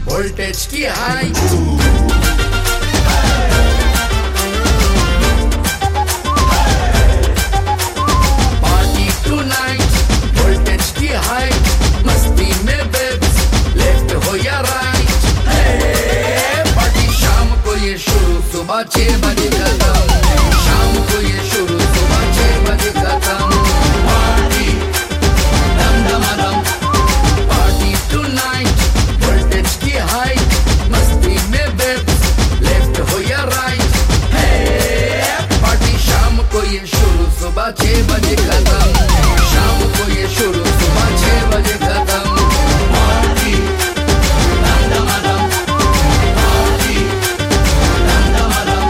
voltage की हाई, party tonight, voltage की हाई, मस्ती में बेब्स, लेफ्ट हो या राइट, पार्टी शाम को ये शुरू, सुबह 6 बजे खत्म, शाम को ये शुरू, सुबह 6 बजे खत्म, पार्टी दम दमादम, पार्टी टुनाइट, वोल्टेज की हाई, मस्ती में बेब्स, लेफ्ट हो या राइट, पार्टी शाम को ये शुरू, सुबह 6 बजे खत्म, शाम को ये शुरू, सुबह 6 बजे खत्म, पार्टी दम दमादम, पार्टी दम दमादम,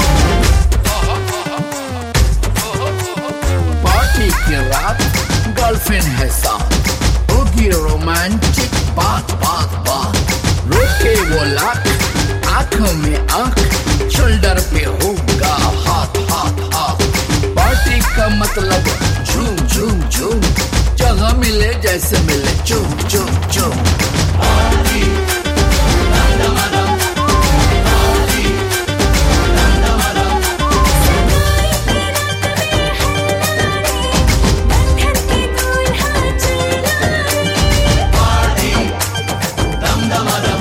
पार्टी की रात, गर्लफ्रेंड है साथ, होगी रोमांटिक बात बात बात, रोके वो लाख, आंखों में आंख, शोल्डर पे होगा हाथ हाथ हाथ, पार्टी का मतलब झूम झूम झूम, जगह मिले जैसे मिले चुम चुम चुम, पार्टी दम दमादम, पार्टी दम दमादम, पार्टी दम दमादम,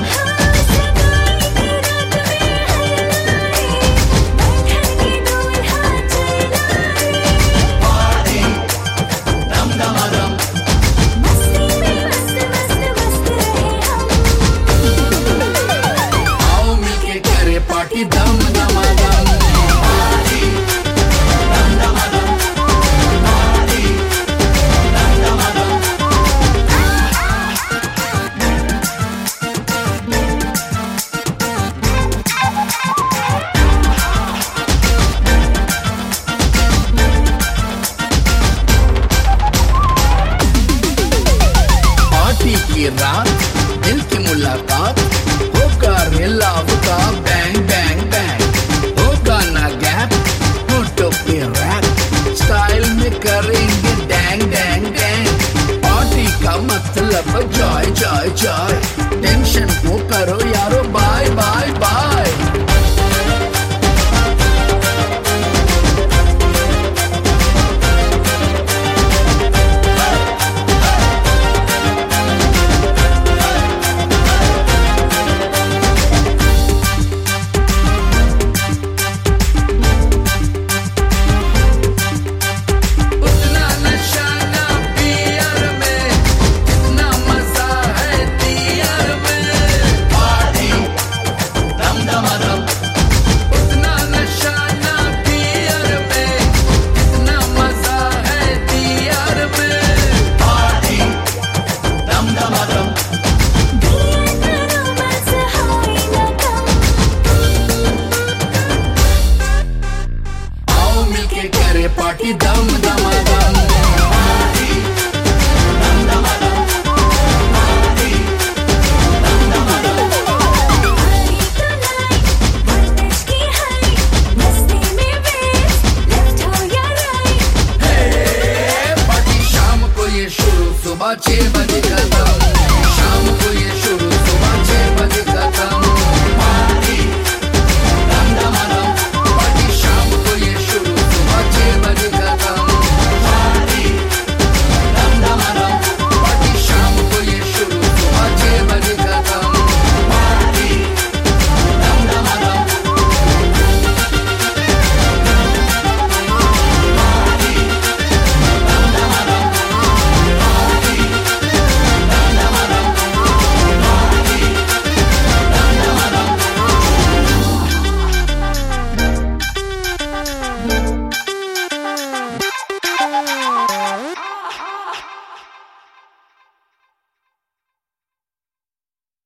पार्टी दम दमादम, आओ मिलके करे पार्टी दम दमादम, पार्टी दम दमादम, पार्टी दम दमादम, पार्टी की रात, दिल की मुलाकात, होगा रिलाव का बैंग बैंग बैंग, होगा ना गैप, होटो पे रैप, स्टाइल में करेंगे डैंग डैंग डैंग, पार्टी का मतलब जॉय जॉय जॉय, टेंशन को करो